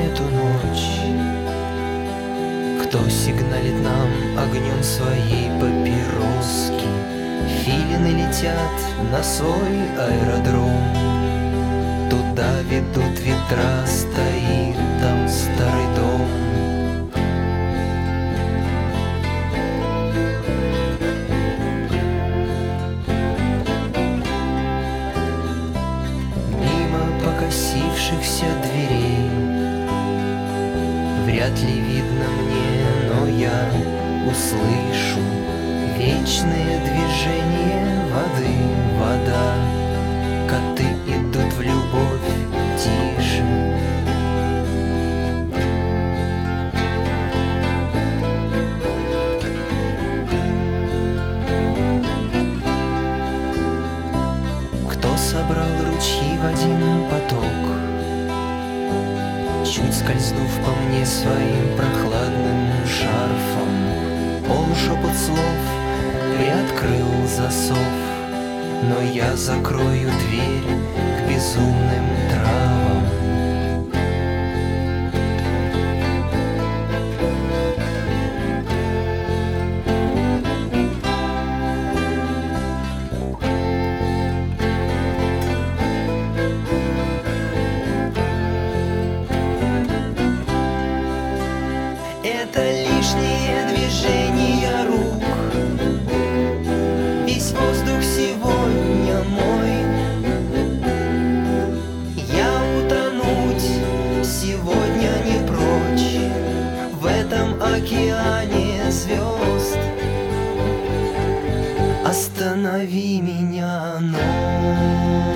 эту ночь? Кто сигналит нам огнем своей папироски? Филины летят на свой аэродром. Туда ведут ветра, стоит там старый дом. Мимо покосившихся дверей вряд ли видно мне, но я услышу вечное движение воды, вода. Коты идут в любовь тише. Кто собрал ручьи в один поток, чуть скользнув по мне своим прохладным шарфом? Полушепот слов приоткрыл засов, но я закрою дверь к безумным травам. Это лишние движения рук. Весь воздух сегодня мой. Я утонуть сегодня не прочь в этом океане звезд. Останови меня, ночь.